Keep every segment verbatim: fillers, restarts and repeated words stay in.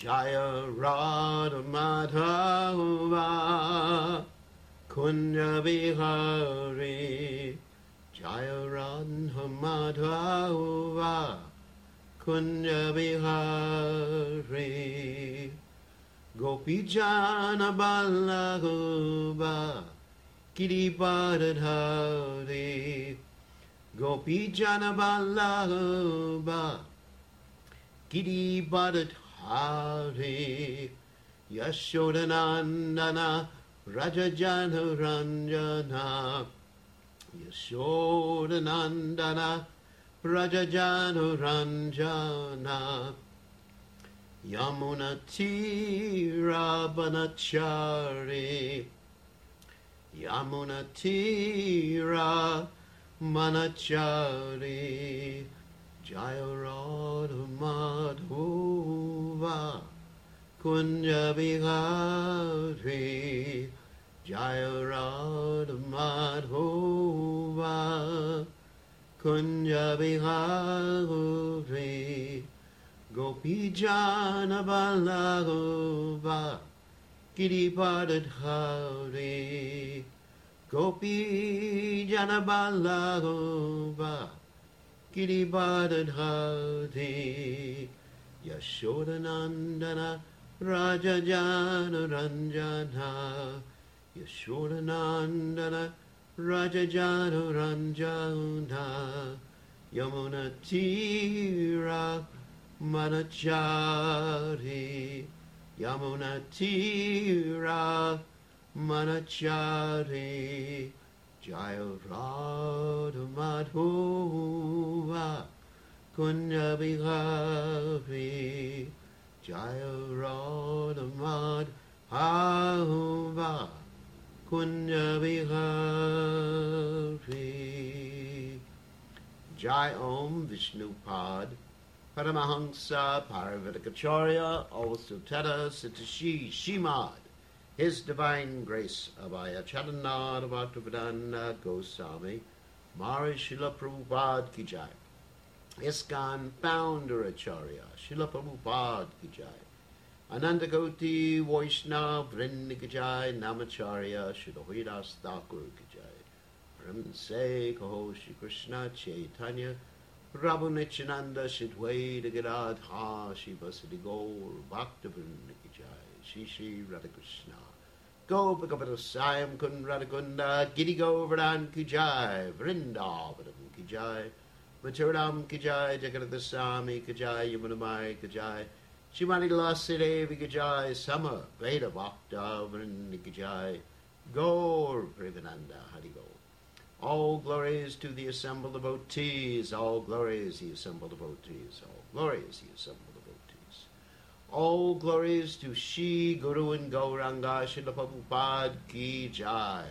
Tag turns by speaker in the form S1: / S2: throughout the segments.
S1: Jaya Radha Madhava Kunja Bihari Jaya Radha Madhava Kunja Bihari Gopi Jana Balagoba Giribadhari Gopi Jana Balagoba Giribadhari Yashodanandana Rajajana Ranjana Yashodanandana Rajajana Ranjana Yamuna Tira Banachari Yamuna Tira Manachari Jaya Radha Madhava Kunja Bihari Jaya Radha Madhava Kunja Bihari Gopi Jana Balagova Giribadhari Gopi Jana Balagova Giribadhari Yashodanandana Rajajana Ranjana Yashodanandana Rajajana Ranjana Yamuna Tira Manachari Yamuna Tira Manachari Jaya Radha Madhava Kunja Bihari Jaya Radha Madhava Kunja Bihari Jai Om Vishnupad Paramahamsa Paravatikacharya Avasutara Sitashi Shimad His Divine Grace Abhaya Charanada Bhaktivedanta Goswami Maharaj Srila Prabhupada Ki Jai ISKCON Founder Acharya Srila Prabhupada Ki Jai Ananda Koti Vaishnava Vrinda Ki Jai Namacharya Srila Haridas Thakur Ki Jai Paramse Kaho Shri Krishna Chaitanya Prabhu Nityananda Shidwaita Gadadha Shivasadi Gaur Bhaktivinoda Ki Jai Shri Shri Radhakrishna Gopakapata Sayam Kun Radhakunda Giri Govardhan Ki Jai Vrindavanam Ki Jai Maturam Ki Jai Jagannath Swami Ki Jai Yamunamai Ki Jai Shrimati Tulasi Devi Ki Jai Sama Veda Bhakta Vrinda Ki Jai Gaur Premananda Hari Gaur. All glories to the assembled devotees, all glories the assembled devotees, all glories the assembled devotees. All glories to Shri Guru and Gauranga Srila Prabhupada Ki Jai.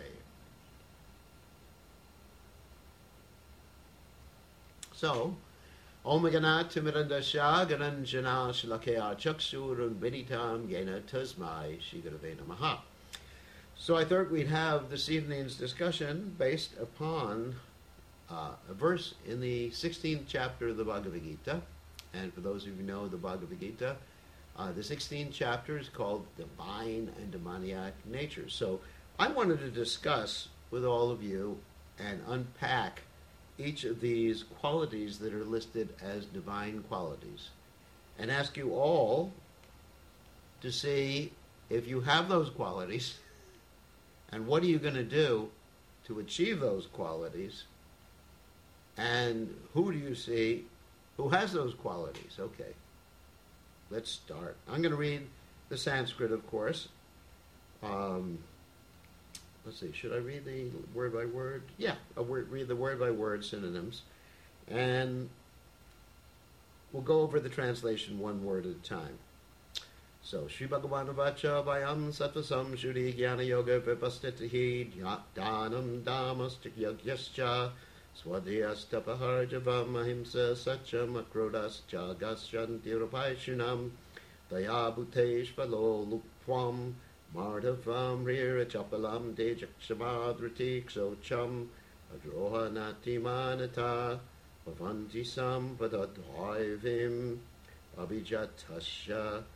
S1: So, Om Gana Timirandasya Gananjana Shlakaya Chaksurun Veditam Yena Tasmai Shri Gurave Namaha. So I thought we'd have this evening's discussion based upon uh, a verse in the sixteenth chapter of the Bhagavad Gita. And for those of you who know the Bhagavad Gita, uh, the sixteenth chapter is called Divine and Demoniac Nature. So I wanted to discuss with all of you and unpack each of these qualities that are listed as divine qualities and ask you all to see if you have those qualities. And what are you going to do to achieve those qualities? And who do you see who has those qualities? Okay, let's start. I'm going to read the Sanskrit, of course. Um, let's see, should I read the word by word? Yeah, I'll read the word by word synonyms. And we'll go over the translation one word at a time. So, Shri Bhagavan Vacha Vayam Sattvasam Shuri Jnana Yoga Vipastitihi Dhanam Dhamastik Yagyascha Swadhyastapahar Ahimsa Satcham Akrodas Jagasyanti Rupaishinam Daya Bhutesh Valo Lupvam Mardhavam Rira Chapalam Dejakshamadritik Socham Adroha Natimanata Bhavanti Sampadadhaivim Abhijatasya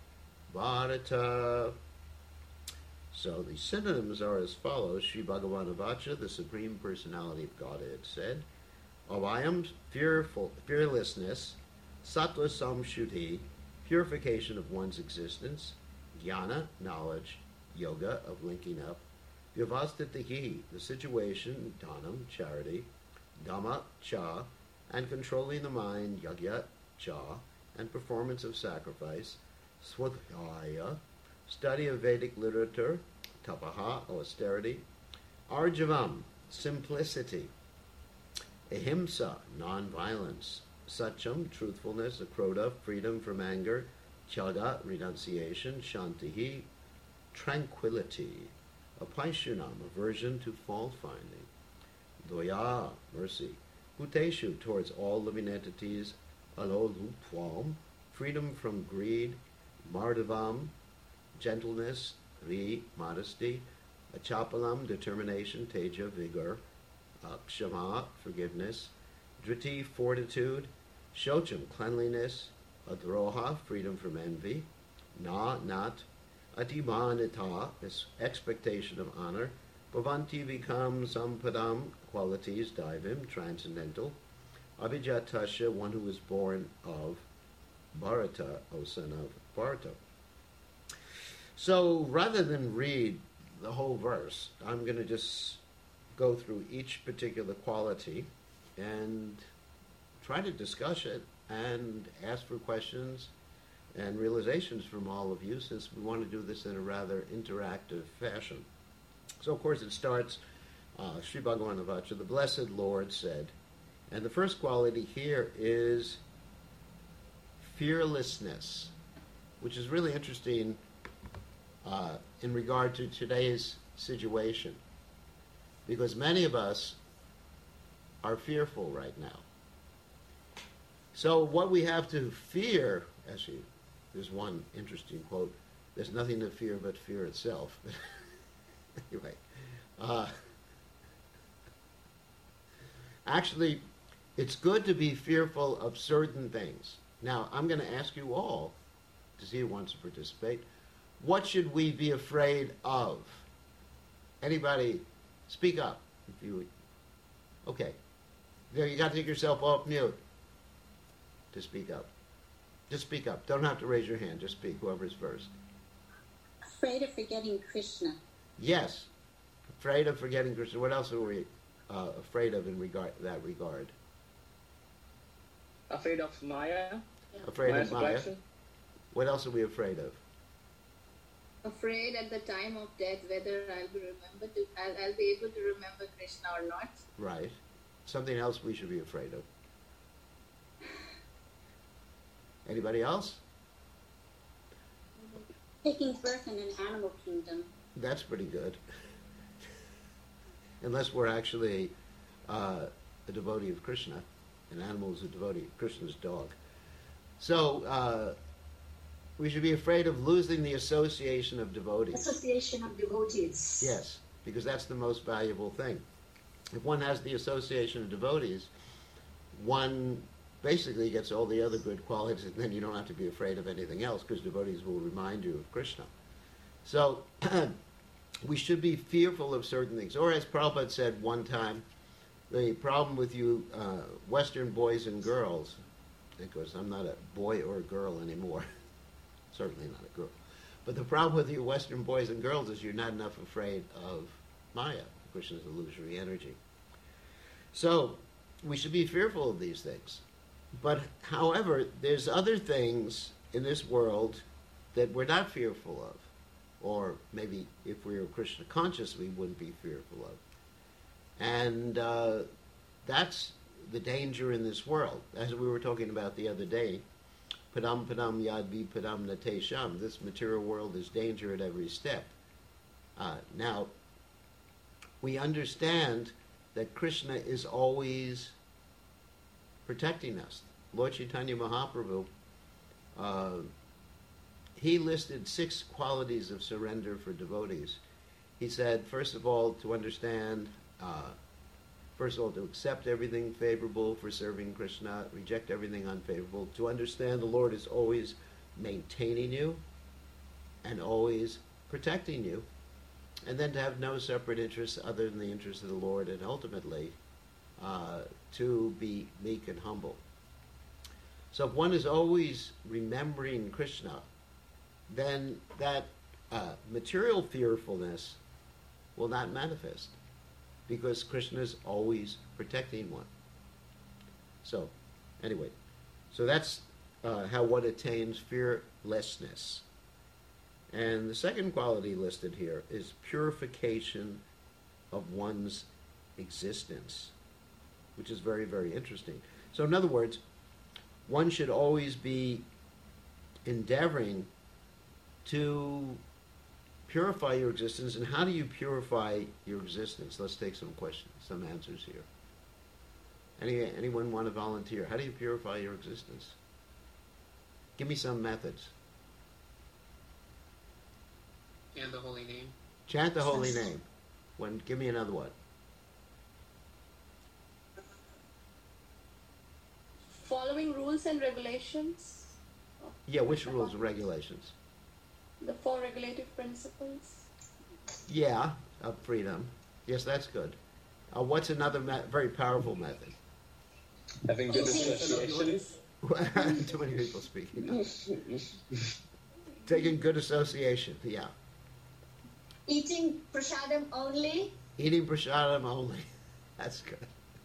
S1: Bharata. So the synonyms are as follows. Sri Bhagavanavacha, the Supreme Personality of Godhead, said, Avayam, fearful, fearlessness, Sattva Samshuddhi, purification of one's existence, Jnana, knowledge, Yoga, of linking up, Vyavastitihi, the situation, Dhanam, charity, Dhamma, cha, and controlling the mind, Yagya, cha, and performance of sacrifice, Swadhyaya, study of Vedic literature, Tapaha, austerity, Arjavam, simplicity, Ahimsa, non-violence, Satcham, truthfulness, Akrodha, freedom from anger, Tyaga, renunciation, Shantihi, tranquility, Apaishunam, aversion to fault-finding, Doya, mercy, Bhuteshu, towards all living entities, Alolupvam, freedom from greed, Mardavam, gentleness, Ri, modesty, Achapalam, determination, Teja, vigor, Kshama, forgiveness, Driti, fortitude, Shocham, cleanliness, Adroha, freedom from envy, Na, not, Atimanita, expectation of honor, Bhavanti, become, Sampadam, qualities, Daivim, transcendental, Abhijatasha, one who is born of, Bharata, O son of Bharata. So rather than read the whole verse, I'm going to just go through each particular quality and try to discuss it and ask for questions and realizations from all of you, since we want to do this in a rather interactive fashion. So of course it starts, uh, Sri Bhagavanavacha, the Blessed Lord said, and the first quality here is fearlessness, which is really interesting uh, in regard to today's situation, because many of us are fearful right now. So what we have to fear, actually, there's one interesting quote, there's nothing to fear but fear itself. Anyway, uh, actually, it's good to be fearful of certain things. Now, I'm going to ask you all, to see who wants to participate, what should we be afraid of? Anybody, speak up. If you would. Okay. There, you got to take yourself off mute to speak up. Just speak up. Don't have to raise your hand. Just speak, whoever's first.
S2: Afraid of forgetting Krishna.
S1: Yes. Afraid of forgetting Krishna. What else are we uh, afraid of in regard that regard?
S3: Afraid of Maya.
S1: Afraid
S3: Maya's
S1: of Maya.
S3: attraction.
S1: What else are we afraid of?
S2: Afraid at the time of death whether I'll be remembered to, I'll, I'll be able to remember Krishna or not.
S1: Right. Something else we should be afraid of. Anybody else?
S2: Taking birth in an animal kingdom.
S1: That's pretty good. Unless we're actually uh, a devotee of Krishna. An animal is a devotee of Krishna's dog. So, uh, we should be afraid of losing the association of devotees.
S4: Association of devotees.
S1: Yes, because that's the most valuable thing. If one has the association of devotees, one basically gets all the other good qualities, and then you don't have to be afraid of anything else, because devotees will remind you of Krishna. So, we should be fearful of certain things. Or as Prabhupada said one time, the problem with you uh, Western boys and girls, because I'm not a boy or a girl anymore, certainly not a girl, but the problem with you Western boys and girls is you're not enough afraid of Maya, Krishna's illusory energy. So, we should be fearful of these things. But, however, there's other things in this world that we're not fearful of. Or maybe if we were Krishna conscious, we wouldn't be fearful of. And uh, that's the danger in this world. As we were talking about the other day, padam padam yadvi padam natesham. This material world is danger at every step. Uh, now, we understand that Krishna is always protecting us. Lord Chaitanya Mahaprabhu, uh, he listed six qualities of surrender for devotees. He said, first of all, to understand, uh, first of all, to accept everything favorable for serving Krishna, reject everything unfavorable, to understand the Lord is always maintaining you, and always protecting you, and then to have no separate interests other than the interests of the Lord, and ultimately uh, to be meek and humble. So if one is always remembering Krishna, then that uh, material fearfulness will not manifest, because Krishna is always protecting one. So, anyway, so that's uh, how one attains fearlessness. And the second quality listed here is purification of one's existence, which is very, very interesting. So in other words, one should always be endeavoring to purify your existence. And how do you purify your existence? Let's take some questions, some answers here. Any, anyone want to volunteer? How do you purify your existence? Give me some methods.
S3: And the holy name.
S1: Chant the holy name. When, give me another one.
S5: Following rules and regulations.
S1: Yeah, which rules and regulations?
S5: The four regulative principles.
S1: Yeah, of freedom. Yes, that's good. Uh, what's another me- very powerful method?
S6: Having good associations.
S1: Too many people speaking. Taking good association, yeah.
S4: Eating prasadam only.
S1: Eating prasadam only. That's good.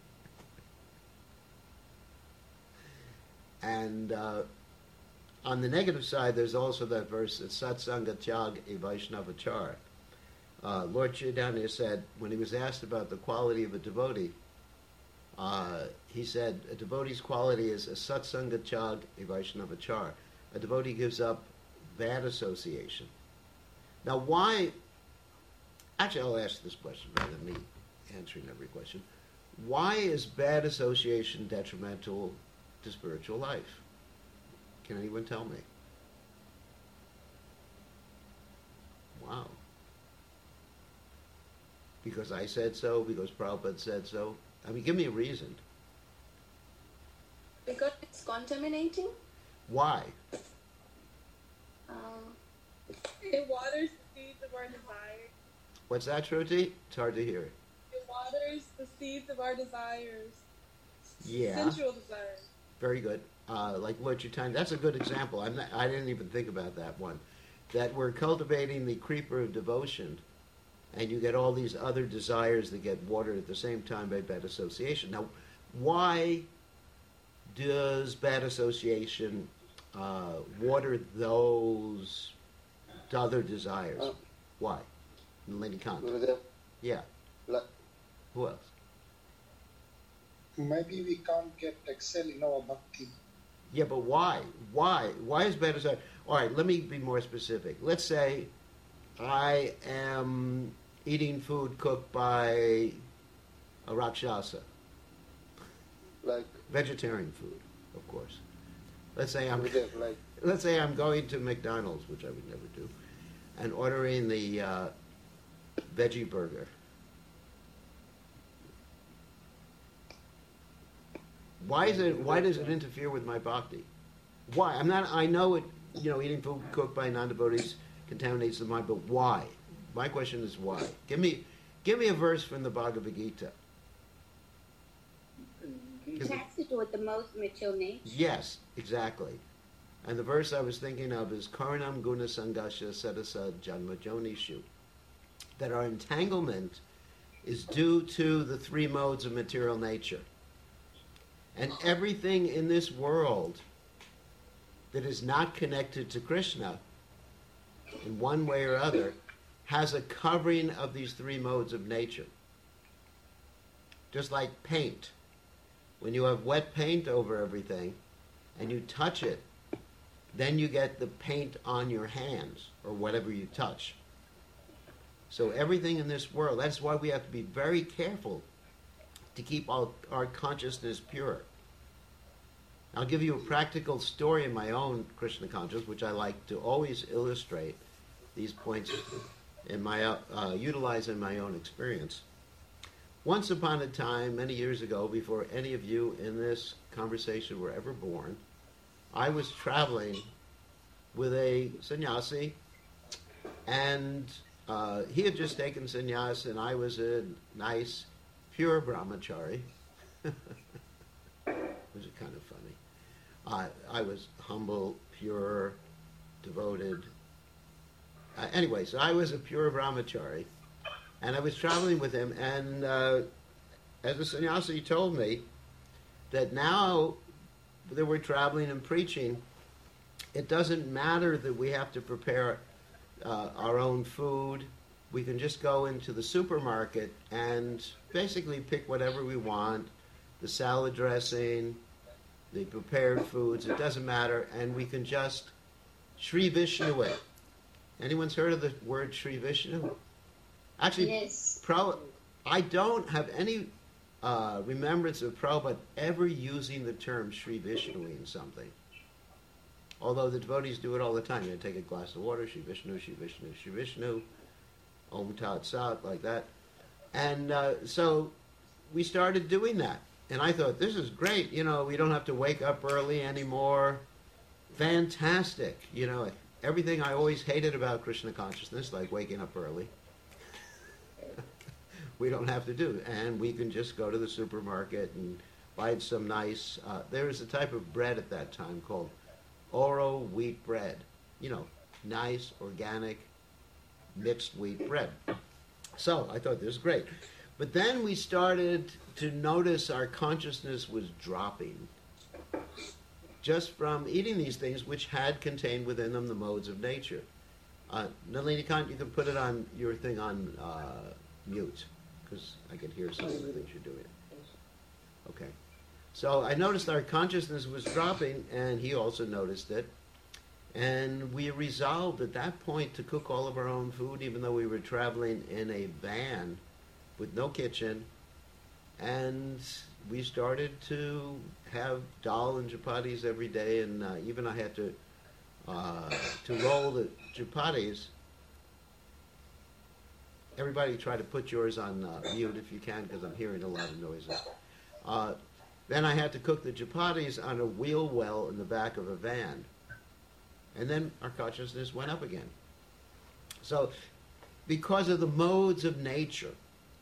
S1: And uh, on the negative side, there's also that verse, Satsanga Tyag e Vaishnavachar. Uh, Lord Chaitanya said, when he was asked about the quality of a devotee, uh, he said, a devotee's quality is a Satsanga Tyag e Vaishnavachar. A devotee gives up bad association. Now, why... Actually, I'll ask this question rather than me answering every question. Why is bad association detrimental to spiritual life? Can anyone tell me? Wow. Because I said so? Because Prabhupada said so? I mean, give me a reason.
S5: Because it's contaminating.
S1: Why?
S5: Um,
S7: It waters the seeds of our desires.
S1: What's that, Shruti? It's hard to hear.
S7: It waters the seeds of our desires.
S1: Yeah.
S7: Sensual desires.
S1: Very good. Uh, like Lord Chaitanya, that's a good example. I'm not, I didn't even think about that one. That we're cultivating the creeper of devotion, and you get all these other desires that get watered at the same time by bad association. Now, why does bad association uh, water those other desires?
S6: Uh,
S1: Why? Lady Kant.
S6: Gurudev,
S1: Yeah.
S6: like,
S1: Who else?
S8: Maybe we can't get excel in our bhakti.
S1: Yeah, but why? Why? Why is bad desire? All right, let me be more specific. Let's say I am eating food cooked by a Rakshasa.
S6: like,
S1: Vegetarian food, of course. Let's say I'm
S6: Gurudev, like,
S1: let's say I'm going to McDonald's, which I would never do, and ordering the uh, veggie burger. Why is it? Why does it interfere with my bhakti? Why? I'm not. I know it. You know, eating food cooked by non-devotees contaminates the mind, but why? My question is why. Give me, give me a verse from the Bhagavad Gita.
S9: It has to do with the most mature nature.
S1: Yes, exactly. And the verse I was thinking of is Karanam Guna Sangasha Sadasa Janma Jonishu. That our entanglement is due to the three modes of material nature. And everything in this world that is not connected to Krishna, in one way or other, has a covering of these three modes of nature. Just like paint. When you have wet paint over everything and you touch it, then you get the paint on your hands or whatever you touch. So everything in this world, that's why we have to be very careful to keep our, our consciousness pure. I'll give you a practical story in my own Krishna consciousness, which I like to always illustrate these points in my uh, utilize in my own experience. Once upon a time, many years ago, before any of you in this conversation were ever born, I was traveling with a sannyasi And uh, he had just taken sannyas, and I was a nice, pure brahmachari. It was kind of funny. I I was humble, pure, devoted. Uh, anyway, so I was a pure brahmachari, and I was traveling with him, and uh, as a sannyasi, he told me that now that we're traveling and preaching, it doesn't matter that we have to prepare uh, our own food. We can just go into the supermarket and basically pick whatever we want, the salad dressing, the prepared foods, it doesn't matter, and we can just Sri Vishnu it. Anyone's heard of the word Sri Vishnu? Actually,
S4: Yes.
S1: Pro, I don't have any uh, remembrance of Prabhupada ever using the term Sri Vishnu in something. Although the devotees do it all the time. You take a glass of water, Sri Vishnu, Sri Vishnu, Sri Vishnu, Om Tat Sat, like that. And uh, so we started doing that. And I thought, this is great. You know, we don't have to wake up early anymore. Fantastic. You know, everything I always hated about Krishna consciousness, like waking up early, we don't have to do. And we can just go to the supermarket and buy some nice, uh, there was a type of bread at that time called Oro wheat bread. You know, nice, organic, mixed wheat bread. So I thought this was great. But then we started to notice our consciousness was dropping just from eating these things which had contained within them the modes of nature. Uh, Nalini Kant, you can put it on your thing on uh, mute, because I can hear some of the things you're doing. Okay. So I noticed our consciousness was dropping, and he also noticed it. And we resolved at that point to cook all of our own food, even though we were traveling in a van with no kitchen. And we started to have dal and chapatis every day, and uh, even I had to uh, to roll the chapatis. Everybody try to put yours on uh, mute if you can, because I'm hearing a lot of noises. Uh, then I had to cook the chapatis on a wheel well in the back of a van. And then our consciousness went up again. So, because of the modes of nature,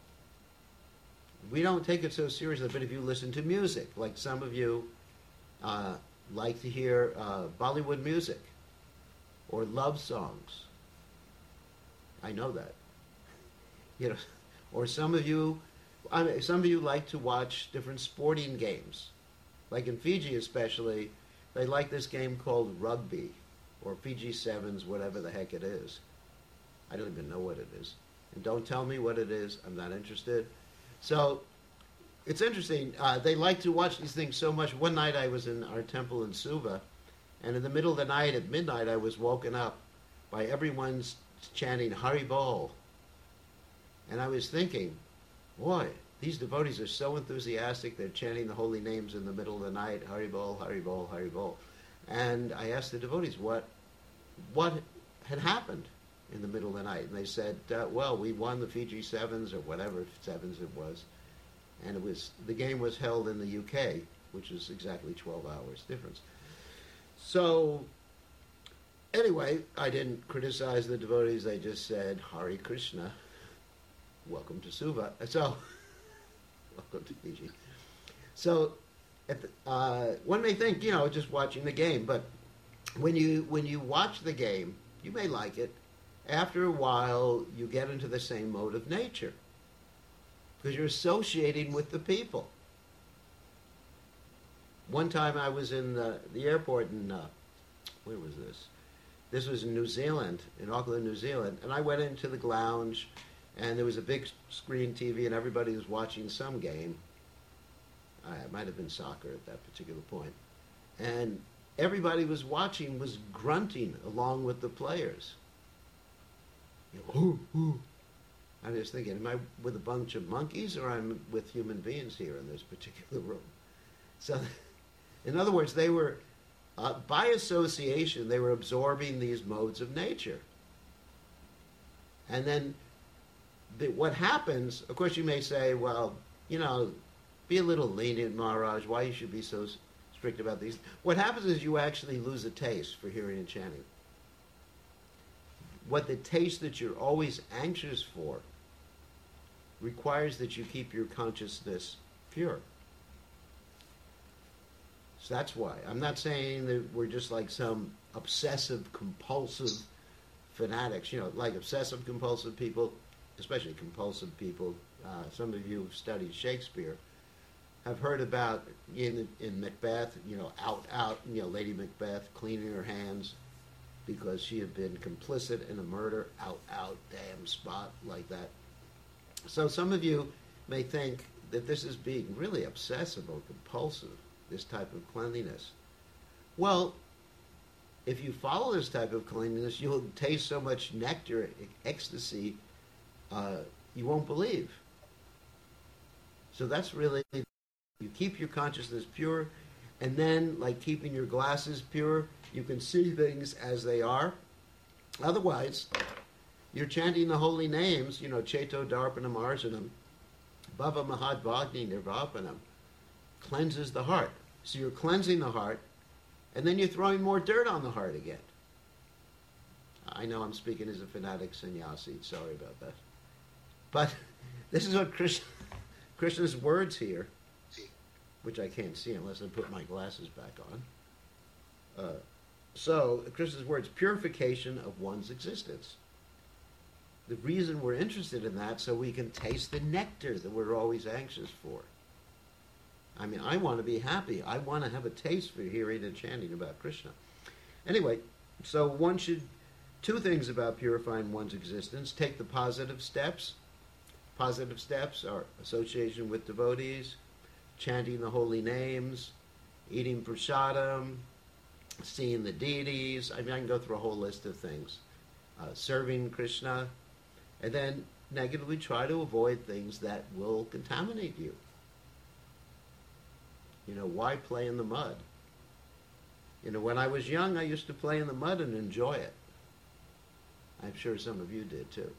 S1: we don't take it so seriously, but if you listen to music, like some of you uh, like to hear uh, Bollywood music or love songs. I know that. You know, or some of you, I mean, some of you like to watch different sporting games. Like in Fiji especially, they like this game called rugby, or Fiji Sevens, whatever the heck it is. I don't even know what it is. And don't tell me what it is. I'm not interested. So it's interesting. Uh, they like to watch these things so much. One night I was in our temple in Suva, and in the middle of the night, at midnight, I was woken up by everyone chanting Hari Bol. And I was thinking, boy, these devotees are so enthusiastic. They're chanting the holy names in the middle of the night, Hari Bol, Hari Bol, Hari Bol. And I asked the devotees what what had happened in the middle of the night. And they said, uh, well, we won the Fiji Sevens, or whatever Sevens it was. And it was the game was held in the U K, which is exactly twelve hours difference. So anyway, I didn't criticize the devotees. They just said, Hare Krishna, welcome to Suva. So, welcome to Fiji. So, At the, uh, one may think, you know, just watching the game, but when you when you watch the game, you may like it. After a while, you get into the same mode of nature because you're associating with the people. One time I was in the, the airport in, uh, where was this? This was in New Zealand, in Auckland, New Zealand, and I went into the lounge, and there was a big screen T V, and everybody was watching some game. Uh, it might have been soccer at that particular point. And everybody was watching was grunting along with the players. You know, ooh, ooh. I was thinking, am I with a bunch of monkeys or I'm with human beings here in this particular room? So, in other words, they were, uh, by association, they were absorbing these modes of nature. And then the, what happens, of course you may say, well, you know, be a little lenient, Maharaj. Why you should be so strict about these? What happens is you actually lose a taste for hearing and chanting. what the taste that you're always anxious for requires that you keep your consciousness pure. So that's why. I'm not saying that we're just like some obsessive, compulsive fanatics, you know, like obsessive, compulsive people, especially compulsive people. Uh, some of you who've studied Shakespeare have heard about in in Macbeth, you know, out, out, you know, Lady Macbeth cleaning her hands because she had been complicit in a murder, out, out, damn spot, like that. So some of you may think that this is being really obsessive or compulsive, this type of cleanliness. Well, if you follow this type of cleanliness, you'll taste so much nectar, ecstasy, uh, you won't believe. So that's really, you keep your consciousness pure, and then, like keeping your glasses pure, you can see things as they are. Otherwise, you're chanting the holy names, you know, Cheto Darpanam Arjanam, Bhava Mahad Vagni Nirvapanam, cleanses the heart. So you're cleansing the heart, and then you're throwing more dirt on the heart again. I know I'm speaking as a fanatic sannyasi, sorry about that. But this is what Krishna, Krishna's words here, which I can't see unless I put my glasses back on. Uh, so, Krishna's words, purification of one's existence. The reason we're interested in that, so we can taste the nectar that we're always anxious for. I mean, I want to be happy. I want to have a taste for hearing and chanting about Krishna. Anyway, so one should, two things about purifying one's existence. Take the positive steps. Positive steps are association with devotees, chanting the holy names, eating prasadam, seeing the deities. I mean, I can go through a whole list of things. Uh, serving Krishna. And then negatively try to avoid things that will contaminate you. You know, why play in the mud? You know, when I was young, I used to play in the mud and enjoy it. I'm sure some of you did too.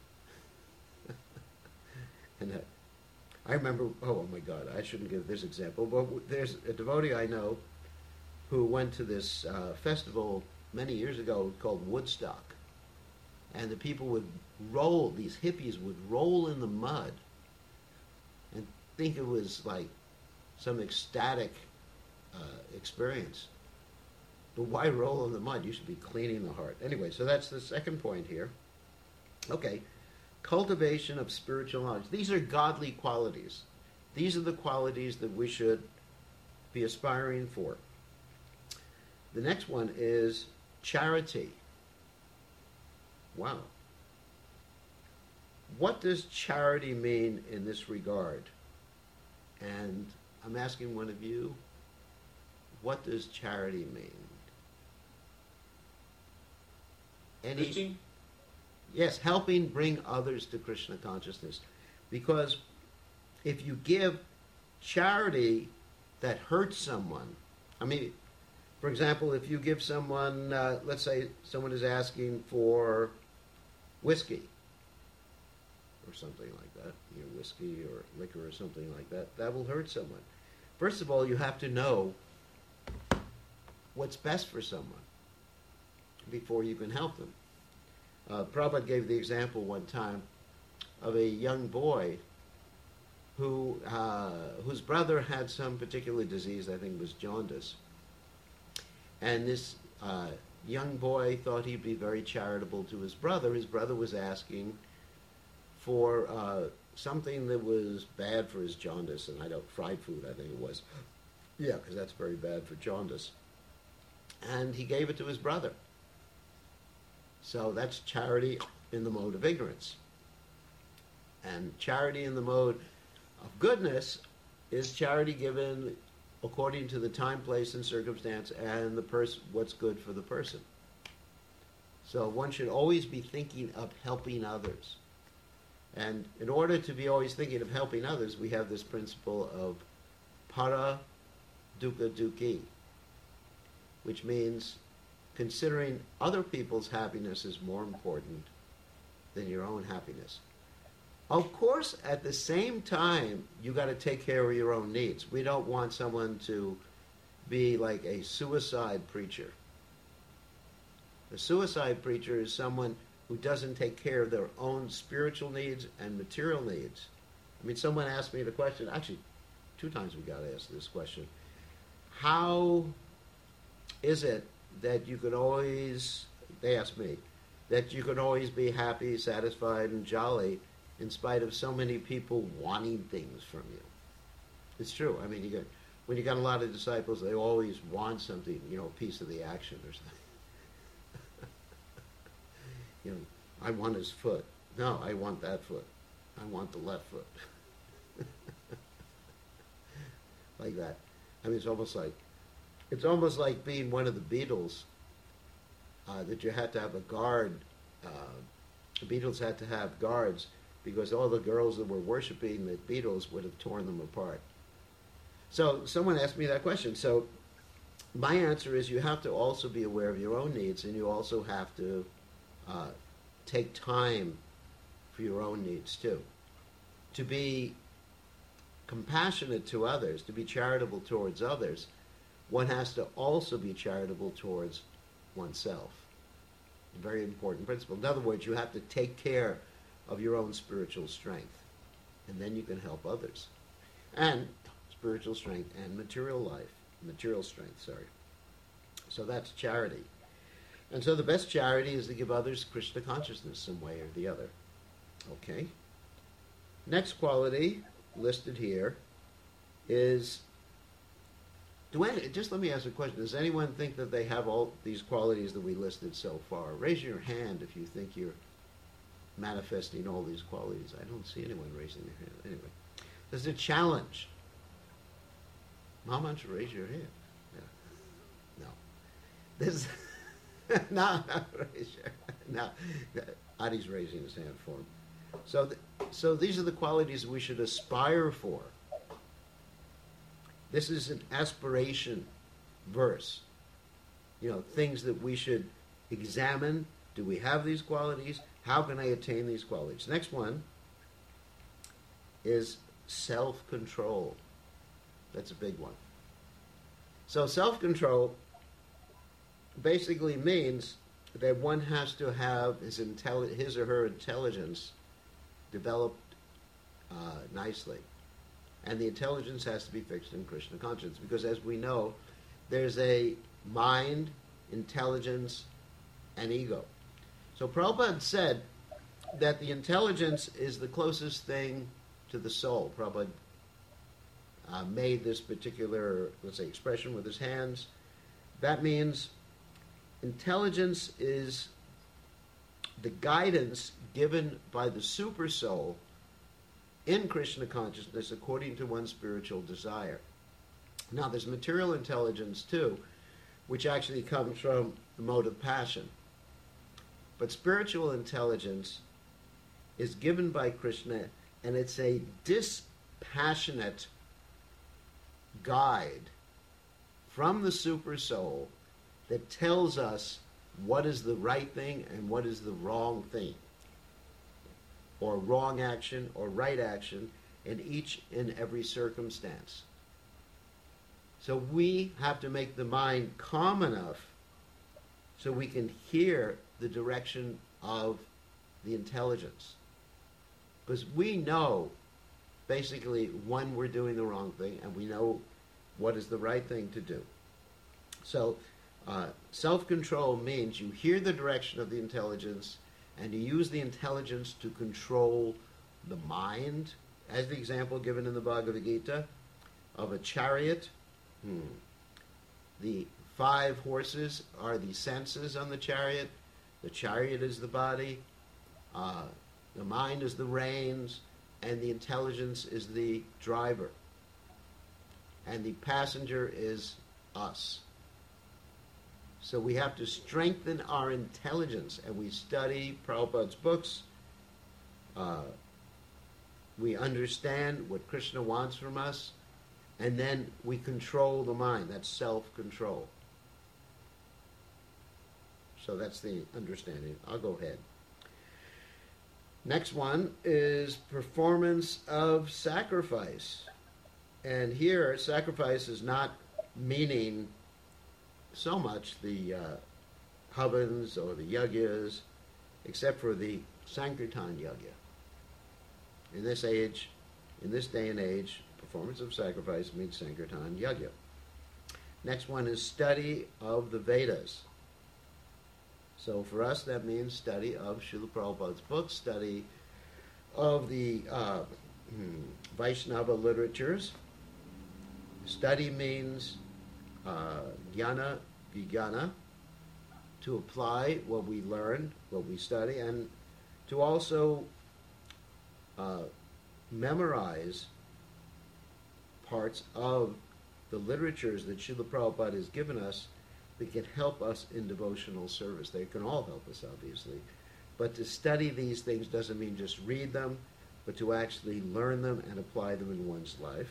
S1: and uh, I remember, oh, oh my God, I shouldn't give this example, but there's a devotee I know who went to this uh, festival many years ago called Woodstock. And the people would roll, these hippies would roll in the mud and think it was like some ecstatic uh, experience. But why roll in the mud? You should be cleaning the heart. Anyway, so that's the second point here. Okay, cultivation of spiritual knowledge. These are godly qualities. These are the qualities that we should be aspiring for. The next one is charity. Wow. What does charity mean in this regard? And I'm asking one of you, what does charity mean? Any?
S3: Preaching?
S1: Yes, helping bring others to Krishna consciousness. Because if you give charity that hurts someone, I mean, for example, if you give someone, uh, let's say someone is asking for whiskey or something like that, you know, whiskey or liquor or something like that, that will hurt someone. First of all, you have to know what's best for someone before you can help them. Uh, Prabhupada gave the example one time of a young boy who uh, whose brother had some particular disease, I think it was jaundice. And this uh, young boy thought he'd be very charitable to his brother. His brother was asking for uh, something that was bad for his jaundice, and I don't, fried food, I think it was. Yeah, because that's very bad for jaundice. And he gave it to his brother. So that's charity in the mode of ignorance. And charity in the mode of goodness is charity given according to the time, place, and circumstance, and the person, what's good for the person. So one should always be thinking of helping others. And in order to be always thinking of helping others, we have this principle of para dukkha dukhi, which means considering other people's happiness is more important than your own happiness. Of course, at the same time, you got to take care of your own needs. We don't want someone to be like a suicide preacher. A suicide preacher is someone who doesn't take care of their own spiritual needs and material needs. I mean, someone asked me the question, actually, two times we got asked this question. How is it that you can always, they asked me, that you can always be happy, satisfied, and jolly in spite of so many people wanting things from you? It's true. I mean, you get, when you got a lot of disciples, they always want something, you know, a piece of the action or something. You know, I want his foot. No, I want that foot. I want the left foot. Like that. I mean, it's almost like, it's almost like being one of the Beatles, uh, that you had to have a guard. Uh, the Beatles had to have guards because all the girls that were worshiping the Beatles would have torn them apart. So someone asked me that question. So my answer is you have to also be aware of your own needs, and you also have to uh, take time for your own needs too. To be compassionate to others, to be charitable towards others, one has to also be charitable towards oneself. A very important principle. In other words, you have to take care of your own spiritual strength, and then you can help others. And spiritual strength and material life, material strength, sorry. So that's charity. And so the best charity is to give others Krishna consciousness some way or the other. Okay? Next quality listed here is, do any, just let me ask a question. Does anyone think that they have all these qualities that we listed so far? Raise your hand if you think you're manifesting all these qualities. I don't see anyone raising their hand. Anyway, there's a challenge. Mom, why don't you raise your hand? Yeah. No. This no, no, raise your no. Adi's raising his hand for him. So, th- so these are the qualities we should aspire for. This is an aspiration verse. You know, things that we should examine. Do we have these qualities? How can I attain these qualities? Next one is self-control. That's a big one. So self-control basically means that one has to have his, intelli- his or her intelligence developed uh, nicely. And the intelligence has to be fixed in Krishna consciousness, because as we know, there's a mind, intelligence, and ego. So Prabhupada said that the intelligence is the closest thing to the soul. Prabhupada uh, made this particular, let's say, expression with his hands. That means intelligence is the guidance given by the super soul in Krishna consciousness according to one's spiritual desire. Now, there's material intelligence too, which actually comes from the mode of passion. But spiritual intelligence is given by Krishna, and it's a dispassionate guide from the super soul that tells us what is the right thing and what is the wrong thing, or wrong action or right action in each and every circumstance. So we have to make the mind calm enough so we can hear the direction of the intelligence. Because we know basically when we're doing the wrong thing, and we know what is the right thing to do. So uh, self-control means you hear the direction of the intelligence and you use the intelligence to control the mind, as the example given in the Bhagavad Gita of a chariot. Hmm. The five horses are the senses on the chariot. The chariot is the body. Uh, the mind is the reins, and the intelligence is the driver. And the passenger is us. So we have to strengthen our intelligence, and we study Prabhupada's books. Uh, we understand what Krishna wants from us, and then we control the mind. That's self-control. So that's the understanding. I'll go ahead. Next one is performance of sacrifice. And here, sacrifice is not meaning so much the uh, havans or the yagyas. except for the Sankirtan Yajna. In this age, in this day and age, performance of sacrifice means Sankirtan Yajna. Next one is study of the Vedas. So for us, that means study of Srila Prabhupada's books, study of the uh, hmm, Vaishnava literatures. Study means uh, jnana, vijnana, to apply what we learn, what we study, and to also uh, memorize parts of the literatures that Srila Prabhupada has given us that can help us in devotional service. They can all help us, obviously. But to study these things doesn't mean just read them, but to actually learn them and apply them in one's life.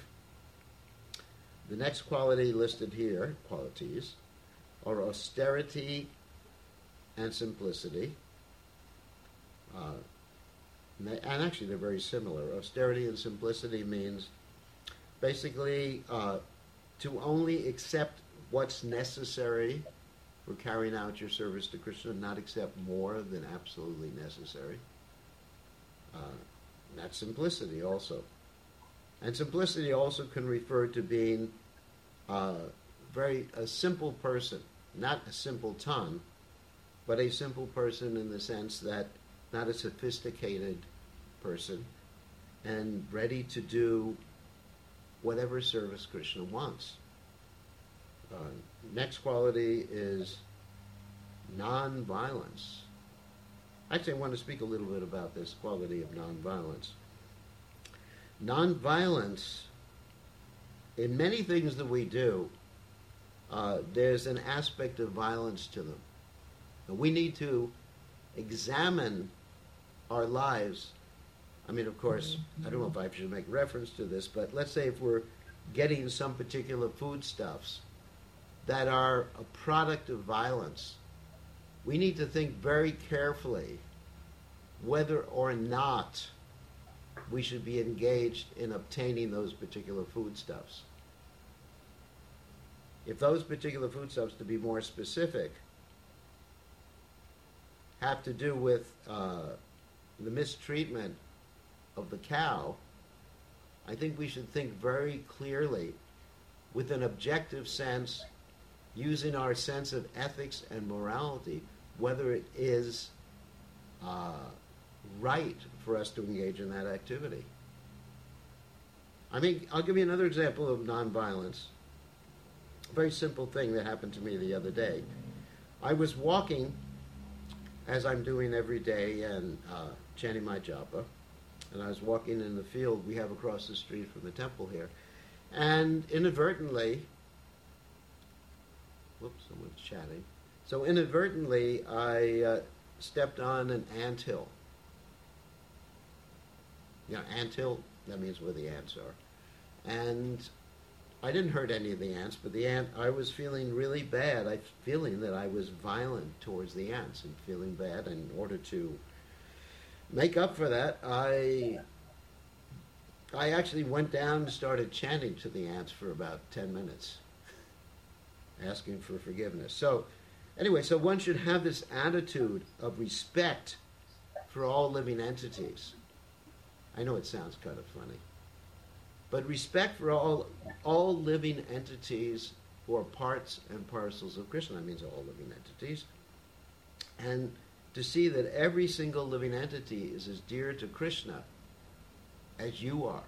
S1: The next quality listed here, qualities, are austerity and simplicity. Uh, and actually they're very similar. Austerity and simplicity means basically uh, to only accept what's necessary for carrying out your service to Krishna, not accept more than absolutely necessary. Uh, that's simplicity also. And simplicity also can refer to being uh, very a simple person, not a simpleton, but a simple person in the sense that not a sophisticated person and ready to do whatever service Krishna wants. Uh, next quality is non-violence. Actually, I want to speak a little bit about this quality of non-violence. Non-violence, in many things that we do, uh, there's an aspect of violence to them. And we need to examine our lives. I mean, of course, I don't know if I should make reference to this, but let's say if we're getting some particular foodstuffs that are a product of violence, we need to think very carefully whether or not we should be engaged in obtaining those particular foodstuffs. If those particular foodstuffs, to be more specific, have to do with uh, the mistreatment of the cow, I think we should think very clearly, with an objective sense, using our sense of ethics and morality, whether it is uh, right for us to engage in that activity. I mean, I'll give you another example of nonviolence. A very simple thing that happened to me the other day. I was walking, as I'm doing every day, and uh, chanting my japa, and I was walking in the field we have across the street from the temple here, and inadvertently, whoops, someone's chatting. So inadvertently, I uh, stepped on an anthill. You know, anthill, that means where the ants are. And I didn't hurt any of the ants, but the ant, I was feeling really bad. I feeling that I was violent towards the ants and feeling bad. And in order to make up for that, I I actually went down and started chanting to the ants for about ten minutes, asking for forgiveness. So anyway, so one should have this attitude of respect for all living entities. I know it sounds kind of funny, but respect for all all living entities who are parts and parcels of Krishna. That means all living entities. And to see that every single living entity is as dear to Krishna as you are.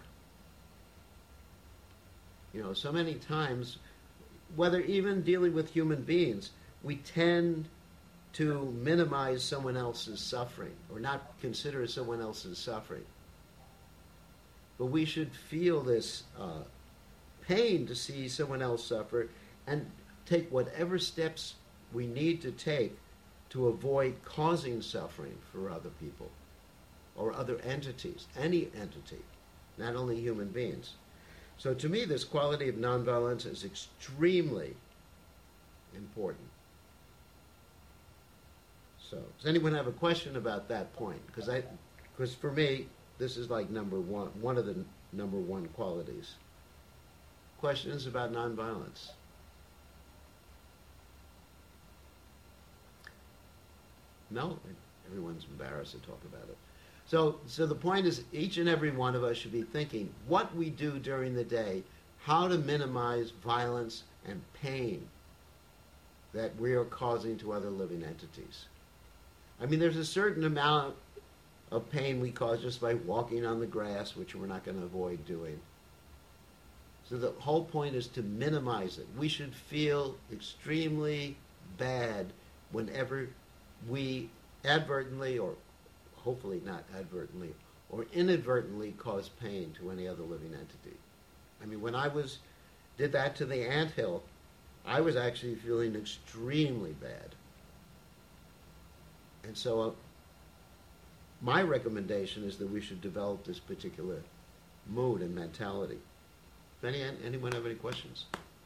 S1: You know, so many times, whether even dealing with human beings, we tend to minimize someone else's suffering or not consider someone else's suffering. But we should feel this uh, pain to see someone else suffer and take whatever steps we need to take to avoid causing suffering for other people or other entities, any entity, not only human beings. So to me, this quality of nonviolence is extremely important. So does anyone have a question about that point? Because I, because for me, this is like number one, one of the number one qualities. Questions about nonviolence? No? Everyone's embarrassed to talk about it. So, so the point is, each and every one of us should be thinking what we do during the day, how to minimize violence and pain that we are causing to other living entities. I mean, there's a certain amount of pain we cause just by walking on the grass, which we're not going to avoid doing. So the whole point is to minimize it. We should feel extremely bad whenever we advertently, or hopefully not advertently, or inadvertently cause pain to any other living entity. I mean, when I was did that to the anthill, I was actually feeling extremely bad. And so uh, my recommendation is that we should develop this particular mood and mentality. Any, anyone have any questions?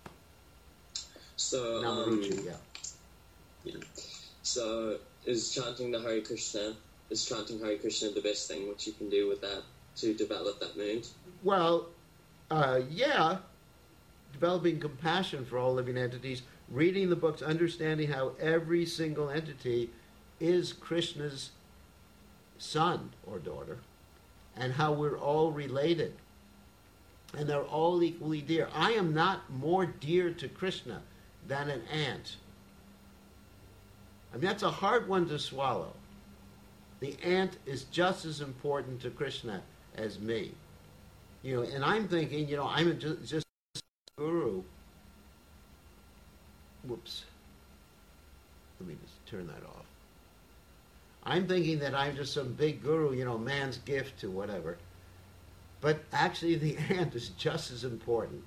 S10: So,
S1: Namaruchi,
S10: um,
S1: yeah.
S10: yeah. So, is chanting the Hare Krishna, is chanting Hare Krishna the best thing, what you can do with that to develop that mood?
S1: Well, uh, yeah, developing compassion for all living entities, reading the books, understanding how every single entity is Krishna's son or daughter, and how we're all related, and they're all equally dear. I am not more dear to Krishna than an ant. I mean, that's a hard one to swallow. The ant is just as important to Krishna as me. You know, and I'm thinking, you know, I'm just, just a guru. Whoops. Let me just turn that off. I'm thinking that I'm just some big guru, you know, man's gift to whatever. But actually the ant is just as important.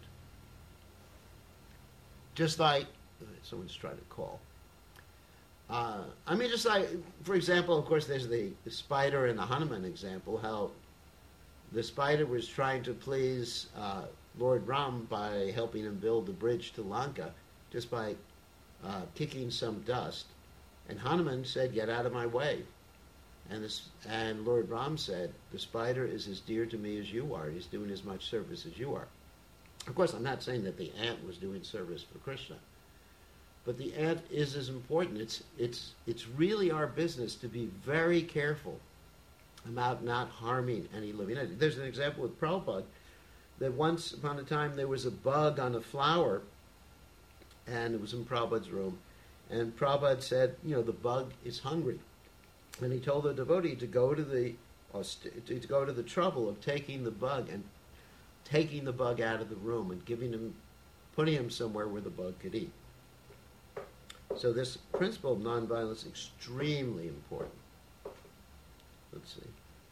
S1: Just like, someone's trying to call. Uh, I mean, just like, for example, of course, there's the, the spider and the Hanuman example, how the spider was trying to please uh, Lord Ram by helping him build the bridge to Lanka, just by uh, kicking some dust. And Hanuman said, "Get out of my way." And, this, and Lord Ram said, "The spider is as dear to me as you are. He's doing as much service as you are." Of course, I'm not saying that the ant was doing service for Krishna. But the ant is as important. It's, it's, it's really our business to be very careful about not harming any living entity. There's an example with Prabhupada that once upon a time there was a bug on a flower, and it was in Prabhupada's room. And Prabhupada said, you know, the bug is hungry. And he told the devotee to go to the uh, to go to the trouble of taking the bug and taking the bug out of the room and giving him, putting him somewhere where the bug could eat. So this principle of nonviolence is extremely important. Let's see.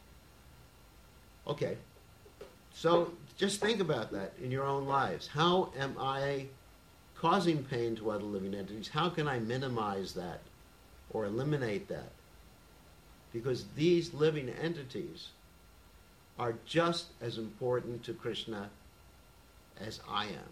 S1: Okay. So just think about that in your own lives. How am I causing pain to other living entities? How can I minimize that or eliminate that? Because these living entities are just as important to Krishna as I am.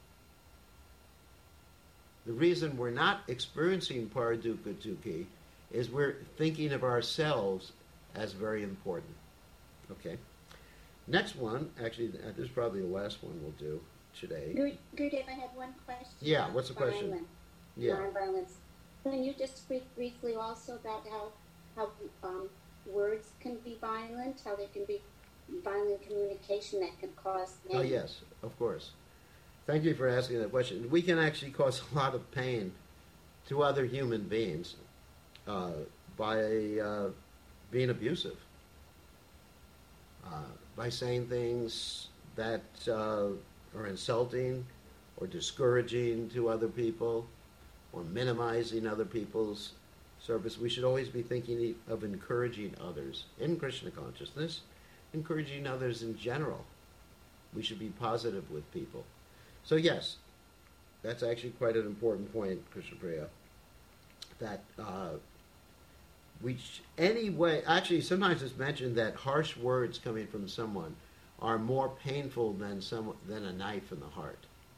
S1: The reason we're not experiencing Paradukkha Dukhi is we're thinking of ourselves as very important. Okay. Next one, actually, this is probably the last one we'll do today.
S9: Good, Gurudev, I had one question.
S1: Yeah, what's the question?
S9: Violence.
S1: Yeah.
S9: Nonviolence. Can you just speak briefly also about how how um, words can be violent, how there can be violent communication that can cause pain?
S1: Oh, yes, of course. Thank you for asking that question. We can actually cause a lot of pain to other human beings uh, by uh, being abusive, uh, by saying things that uh, are insulting or discouraging to other people or minimizing other people's service. We should always be thinking of encouraging others in Krishna consciousness, encouraging others in general. We should be positive with people. So yes, that's actually quite an important point, Krishna Priya, that uh, we, sh- any way, actually sometimes it's mentioned that harsh words coming from someone are more painful than some, than a knife in the heart.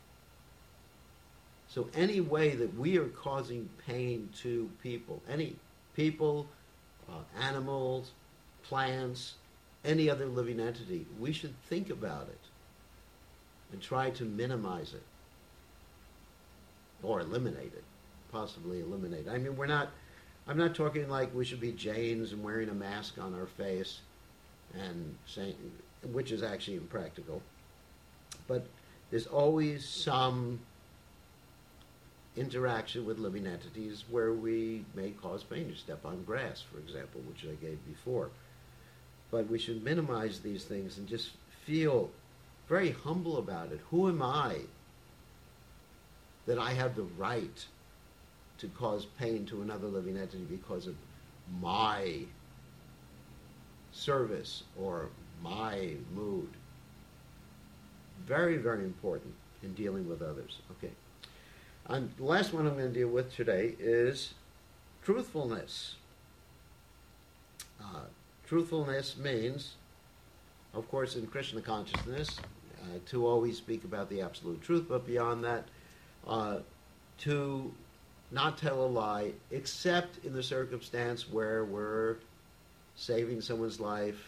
S1: So any way that we are causing pain to people, any people, uh, animals, plants, any other living entity, we should think about it and try to minimize it or eliminate it, possibly eliminate it. I mean, we're not I'm not talking like we should be Jains and wearing a mask on our face and saying, which is actually impractical. But there's always some interaction with living entities where we may cause pain. You step on grass, for example, which I gave before. But we should minimize these things and just feel very humble about it. Who am I that I have the right to cause pain to another living entity because of my service or my mood? Very, very important in dealing with others. Okay. And the last one I'm going to deal with today is truthfulness. Uh, truthfulness means, of course, in Krishna consciousness, uh, to always speak about the absolute truth, but beyond that, uh, to not tell a lie, except in the circumstance where we're saving someone's life,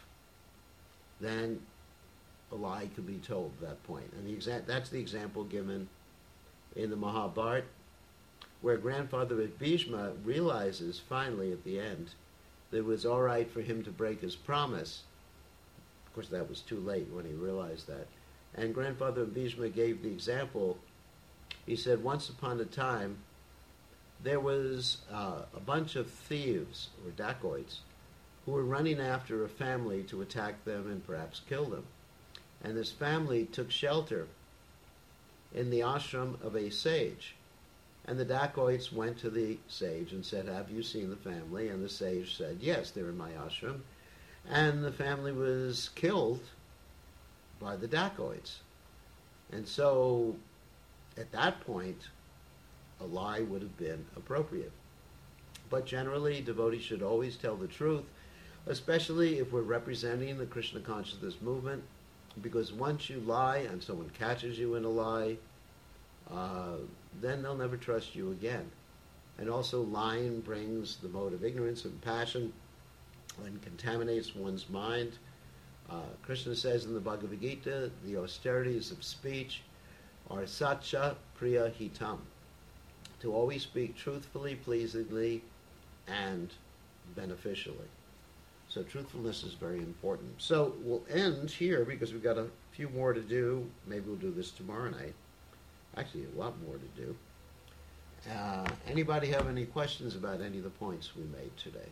S1: then a lie could be told at that point. And the exa- that's the example given in the Mahabharata, where grandfather Bhishma realizes finally at the end that it was all right for him to break his promise. Of course, that was too late when he realized that. And grandfather Bhishma gave the example. He said, once upon a time, there was uh, a bunch of thieves, or dacoits, who were running after a family to attack them and perhaps kill them. And this family took shelter in the ashram of a sage. And the dacoits went to the sage and said, have you seen the family? And the sage said, yes, they're in my ashram. And the family was killed by the dacoits. And so, at that point, a lie would have been appropriate. But generally, devotees should always tell the truth, especially if we're representing the Krishna consciousness movement, because once you lie and someone catches you in a lie, uh, then they'll never trust you again. And also, lying brings the mode of ignorance and passion and contaminates one's mind. Uh, Krishna says in the Bhagavad Gita, the austerities of speech are satcha priya hitam, to always speak truthfully, pleasingly, and beneficially. So truthfulness is very important. So we'll end here because we've got a few more to do. Maybe we'll do this tomorrow night. Actually, a lot more to do. Uh, anybody have any questions about any of the points we made today?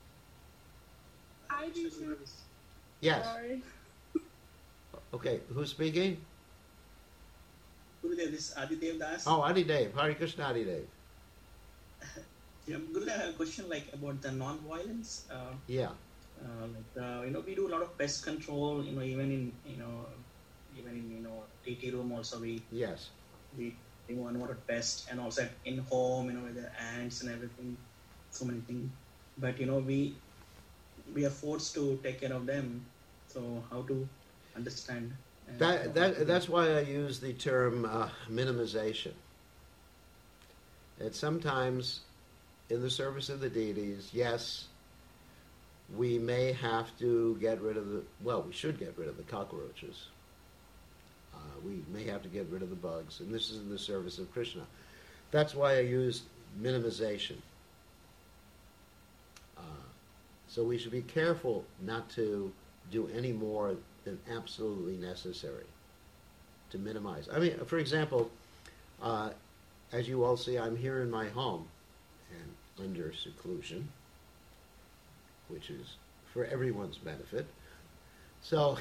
S7: I do too.
S1: Yes.
S7: Sorry.
S1: Okay, who's speaking?
S11: Gurudev, this is Adidev Das.
S1: Oh, Adi Dev. Hare Krishna, Adi Dev.
S11: Yeah, Gurudev, I have a question like about the non-violence. Uh,
S1: Yeah.
S11: uh, like uh, you know, we do a lot of pest control. You know, even in you know, even in you know, T T room also we
S1: Yes.
S11: we remove unwanted pest, and also in home, you know, with the ants and everything, so many things. But you know, we we are forced to take care of them. So how to understand? Uh,
S1: That, that, that's why I use the term uh, minimization. That sometimes, in the service of the deities, yes, we may have to get rid of the, well, we should get rid of the cockroaches. Uh, we may have to get rid of the bugs, and this is in the service of Krishna. That's why I use minimization. Uh, so we should be careful not to do any more than absolutely necessary to minimize. I mean, for example, uh, as you all see, I'm here in my home and under seclusion, which is for everyone's benefit. So,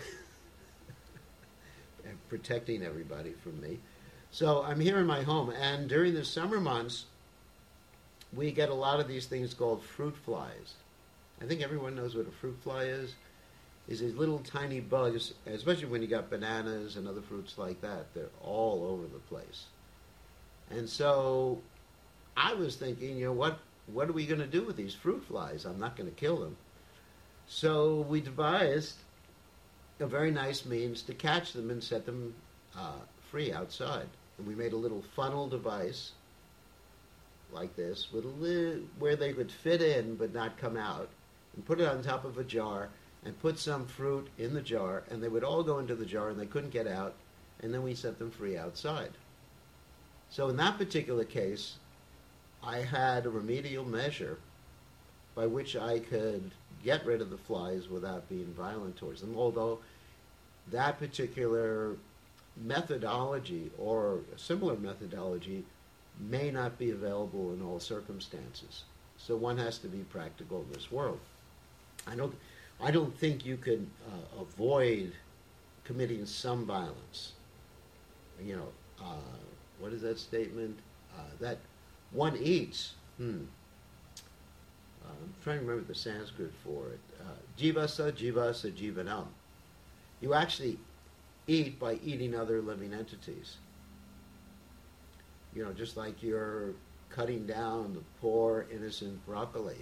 S1: and protecting everybody from me. So I'm here in my home, and during the summer months, we get a lot of these things called fruit flies. I think everyone knows what a fruit fly is. Is these little tiny bugs, especially when you got bananas and other fruits like that. They're all over the place. And so I was thinking, you know, what, what are we going to do with these fruit flies? I'm not going to kill them. So we devised a very nice means to catch them and set them uh, free outside. And we made a little funnel device like this with a li- where they could fit in but not come out, and put it on top of a jar and put some fruit in the jar, and they would all go into the jar and they couldn't get out, and then we set them free outside. So in that particular case, I had a remedial measure by which I could get rid of the flies without being violent towards them, although that particular methodology or a similar methodology may not be available in all circumstances. So one has to be practical in this world. I don't, I don't think you could uh, avoid committing some violence. You know, uh, what is that statement? Uh, that one eats. Hmm. Uh, I'm trying to remember the Sanskrit for it. Uh, Jivasa, jivasa, jivanam. You actually eat by eating other living entities. You know, just like you're cutting down the poor, innocent broccoli.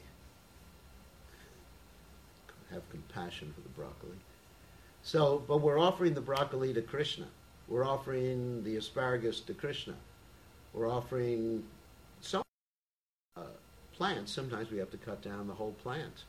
S1: Have compassion for the broccoli. So, but we're offering the broccoli to Krishna. We're offering the asparagus to Krishna. We're offering some uh, plants. Sometimes we have to cut down the whole plant.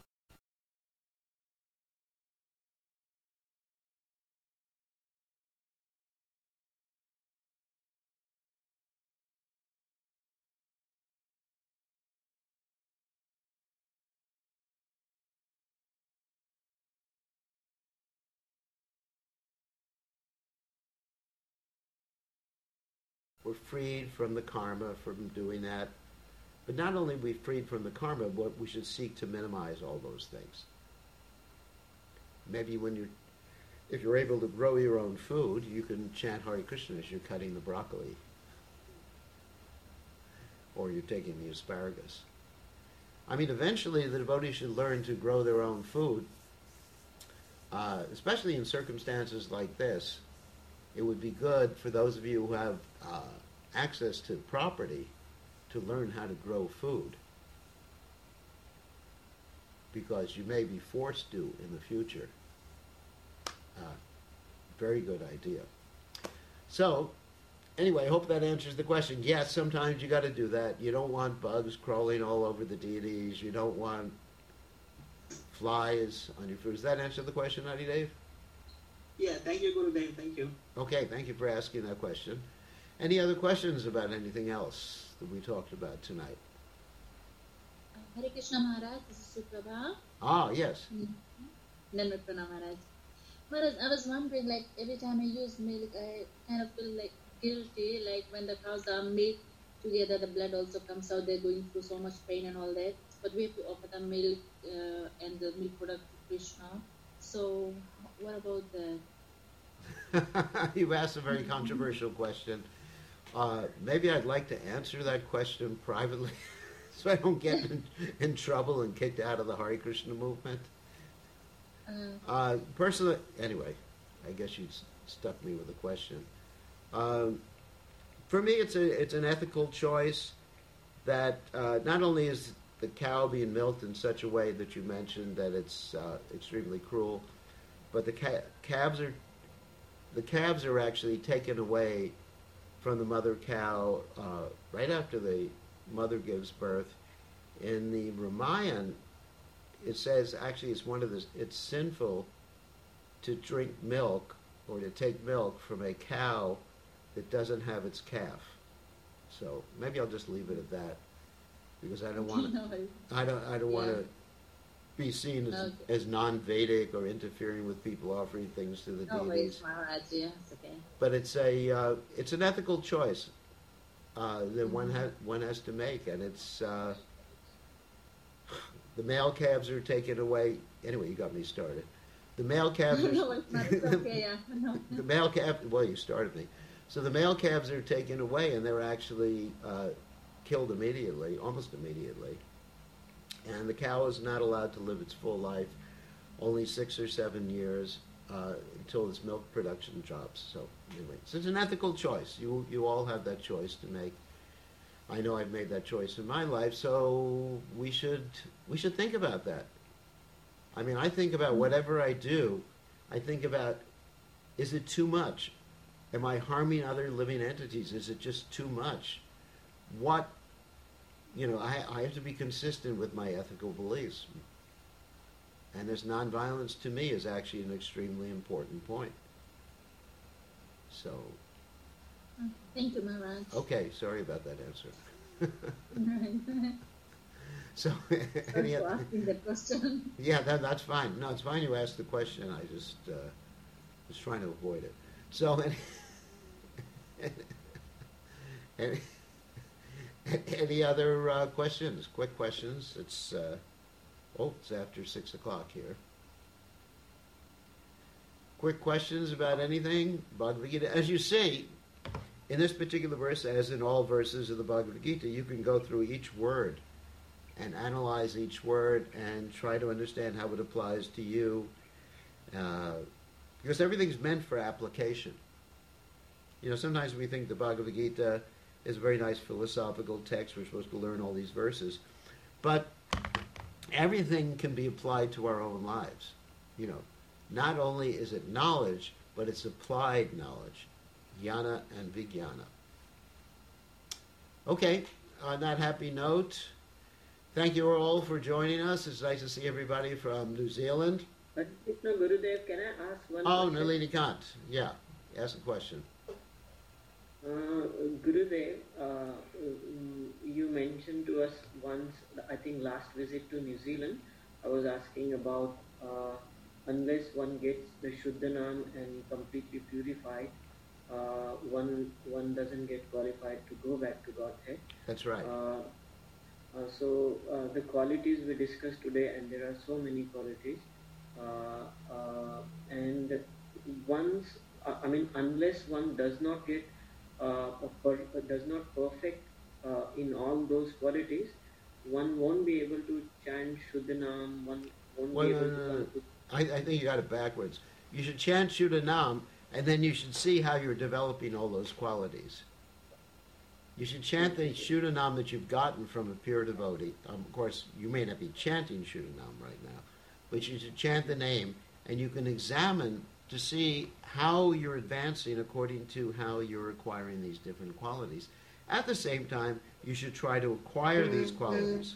S1: We're freed from the karma from doing that. But not only are we freed from the karma, but we should seek to minimize all those things. Maybe when you're, if you're able to grow your own food, you can chant Hare Krishna as you're cutting the broccoli. Or you're taking the asparagus. I mean, eventually the devotees should learn to grow their own food, uh, especially in circumstances like this. It would be good for those of you who have uh, access to property to learn how to grow food, because you may be forced to in the future. Uh, very good idea. So, anyway, I hope that answers the question. Yes, sometimes you got to do that. You don't want bugs crawling all over the deities. You don't want flies on your food. Does that answer the question, Adi Dave?
S11: Yeah, thank you, Gurudev. Thank you.
S1: Okay, thank you for asking that question. Any other questions about anything else that we talked about tonight?
S2: Uh, Hare Krishna Maharaj, this is Suprabha.
S1: Ah, yes.
S2: Nandit Pranam Maharaj. Maharaj, I was wondering, like, every time I use milk, I kind of feel like guilty, like when the cows are milk together, the blood also comes out, they're going through so much pain and all that. But we have to offer the milk uh, and the milk product to Krishna. So, what about that?
S1: You've asked a very controversial question. Uh, maybe I'd like to answer that question privately so I don't get in, in trouble and kicked out of the Hare Krishna movement.
S2: Uh,
S1: Uh, personally, anyway, I guess you s- stuck me with a question. Um, for me, it's a it's an ethical choice that uh, not only is the cow being milked in such a way that you mentioned that it's uh, extremely cruel, but the ca- calves are the calves are actually taken away from the mother cow uh, right after the mother gives birth. In the Ramayana, it says actually it's one of the it's sinful to drink milk or to take milk from a cow that doesn't have its calf. So maybe I'll just leave it at that, because I don't want to.
S2: no,
S1: I don't. I don't want
S2: Yeah.
S1: to be seen as,
S2: Okay.
S1: as non-Vedic or interfering with people offering things to the
S2: no
S1: deities.
S2: worries, Maharaj, yeah, it's okay.
S1: But it's a uh, it's an ethical choice uh, that one
S2: Mhm.
S1: has one has to make, and it's uh, the male calves are taken away. Anyway, you got me started. The male calves are
S2: no, it's not, it's okay, yeah. No.
S1: the male calf. Well, you started me. So the male calves are taken away, and they're actually uh, killed immediately, almost immediately. And the cow is not allowed to live its full life, only six or seven years uh, until its milk production drops. So anyway, so it's an ethical choice. You you all have that choice to make. I know I've made that choice in my life, so we should we should think about that. I mean, I think about whatever I do. I think about, is it too much? Am I harming other living entities? Is it just too much? What, you know, I, I have to be consistent with my ethical beliefs. And this nonviolence to me is actually an extremely important point. So,
S2: Thank you, Maharaj.
S1: okay, sorry about that answer. So,
S2: Thanks
S1: any
S2: for
S1: other,
S2: asking that question.
S1: yeah, that, that's fine. No, it's fine you asked the question. I just uh, was trying to avoid it. So, any, any, any other uh, questions? Quick questions. It's uh, oh, it's after six o'clock here. Quick questions about anything? Bhagavad Gita. As you see, in this particular verse, as in all verses of the Bhagavad Gita, you can go through each word and analyze each word and try to understand how it applies to you. Uh, because everything's meant for application. You know, sometimes we think the Bhagavad Gita is a very nice philosophical text. We're supposed to learn all these verses. But everything can be applied to our own lives. You know, not only is it knowledge, but it's applied knowledge. Jnana and Vijnana. Okay, on that happy note, thank you all for joining us. It's nice to see everybody from New Zealand.
S12: But Krishna Gurudev, can I ask one
S1: Oh,
S12: question?
S1: Nalini Kant. Yeah, ask a question.
S12: Uh, Gurudev, uh, mm, you mentioned to us once, I think last visit to New Zealand, I was asking about uh, unless one gets the Shuddhanam and completely purified, uh, one one doesn't get qualified to go back to Godhead.
S1: That's right.
S12: Uh, uh, so uh, the qualities we discussed today, and there are so many qualities, uh, uh, and once, uh, I mean, unless one does not get, uh, a per, does not perfect uh, in all those qualities, one won't be able to chant Shuddhanam, one won't
S1: Well,
S12: be
S1: no,
S12: able
S1: no,
S12: to
S1: no.
S12: come to
S1: I, I think you got it backwards. You should chant Shuddhanam, and then you should see how you're developing all those qualities. You should chant the Shuddhanam that you've gotten from a pure devotee. Um, of course, you may not be chanting Shuddhanam right now, but you should chant the name, and you can examine to see how you're advancing according to how you're acquiring these different qualities. At the same time, you should try to acquire these qualities.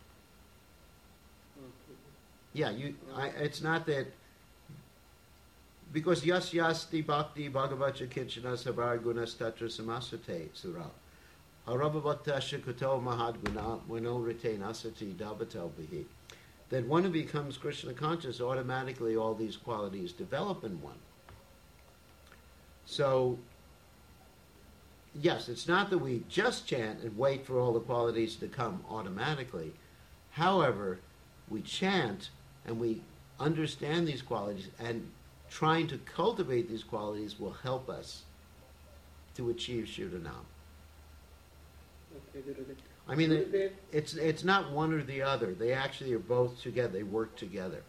S1: Yeah, you. I, it's not that because yas yasti bhakti bhagavacha kinchana savar gunas tatra samasate sura arabhavaktasya kuto mahadguna manorite nasati dabatal bihi. That one who becomes Krishna conscious, automatically all these qualities develop in one. So, yes, it's not that we just chant and wait for all the qualities to come automatically. However, we chant and we understand these qualities, and trying to cultivate these qualities will help us to achieve Shuddhanam.
S12: Okay, Gurudev.
S1: I mean,
S12: Gurudev,
S1: it, it's it's not one or the other. They actually are both together. They work together.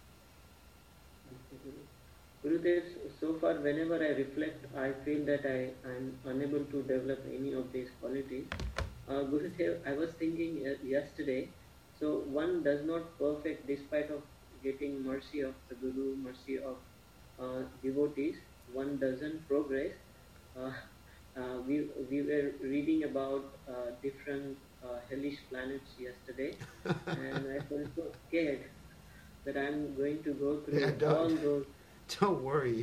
S12: Gurudev, so far whenever I reflect, I feel that I am unable to develop any of these qualities. Uh, Gurudev, I was thinking uh, yesterday, so one does not perfect despite of getting mercy of the Guru, mercy of uh, devotees, one doesn't progress. Uh, uh, we, we were reading about uh, different uh, hellish planets yesterday, and I felt so scared that I'm going to go through
S1: Yeah, don't-
S12: all those.
S1: Don't worry.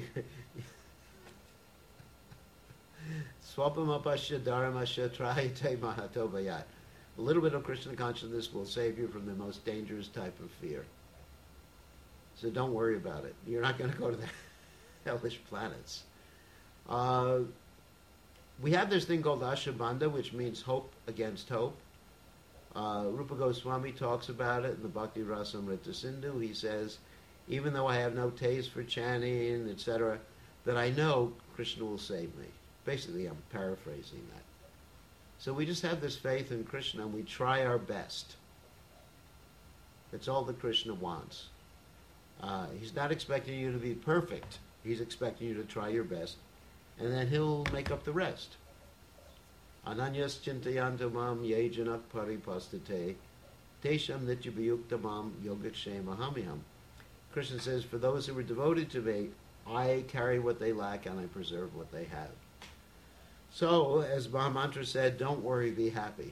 S1: Swapamapasya dharamasya trayate mahato bhayat. A little bit of Krishna consciousness will save you from the most dangerous type of fear. So don't worry about it. You're not going to go to the hellish planets. Uh, we have this thing called Ashabandha, which means hope against hope. Uh, Rupa Goswami talks about it in the Bhakti Rasamrita Sindhu. He says, even though I have no taste for chanting, et cetera, that I know Krishna will save me. Basically, I'm paraphrasing that. So we just have this faith in Krishna, and we try our best. That's all that Krishna wants. Uh, he's not expecting you to be perfect. He's expecting you to try your best, and then he'll make up the rest. Ananyas chintayantamam yejanak paripastate tesham nityabhayuktamam yogakshemohamiham. Krishna says, for those who are devoted to me, I carry what they lack and I preserve what they have. So, as Mahamantra said, don't worry, be happy.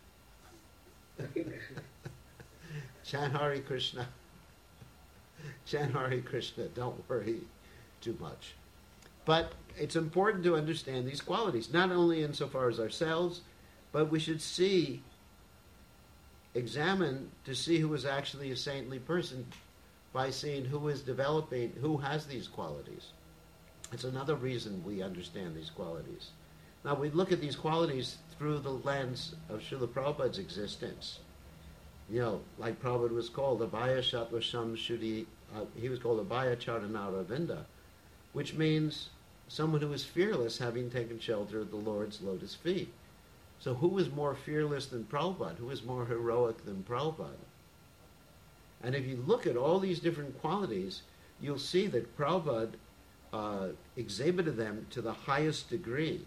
S1: Chant Hare Krishna. Chant Hare Krishna. Don't worry too much. But it's important to understand these qualities, not only insofar as ourselves, but we should see examine to see who is actually a saintly person by seeing who is developing, who has these qualities. It's another reason we understand these qualities. Now, we look at these qualities through the lens of Srila Prabhupada's existence. You know, like Prabhupada was called Abhaya Sattva Sham Shuddhi, uh, he was called Abhaya Charanara Vinda, which means someone who is fearless, having taken shelter of the Lord's lotus feet. So who is more fearless than Prabhupada? Who is more heroic than Prabhupada? And if you look at all these different qualities, you'll see that Prabhupada uh, exhibited them to the highest degree.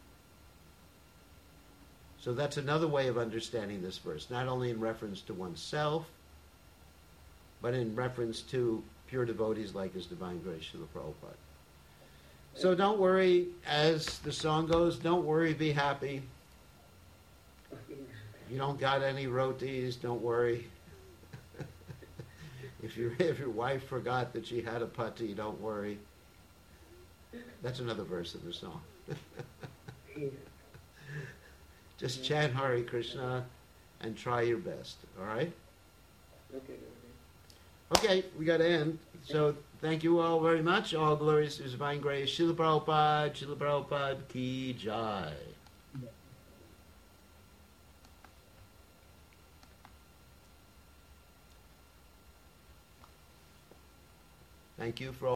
S1: So that's another way of understanding this verse, not only in reference to oneself, but in reference to pure devotees like His Divine Grace Srila Prabhupada. So don't worry, as the song goes, don't worry, be happy. If you don't got any rotis, don't worry. if, your if your wife forgot that she had a pati, don't worry. That's another verse in the song. Just chant Hare Krishna and try your best, all right?
S12: Okay.
S1: Okay, we got to end. So thank you all very much. All glories to His Divine Grace. Srila Prabhupada, Srila Prabhupada ki jai. Thank you for all.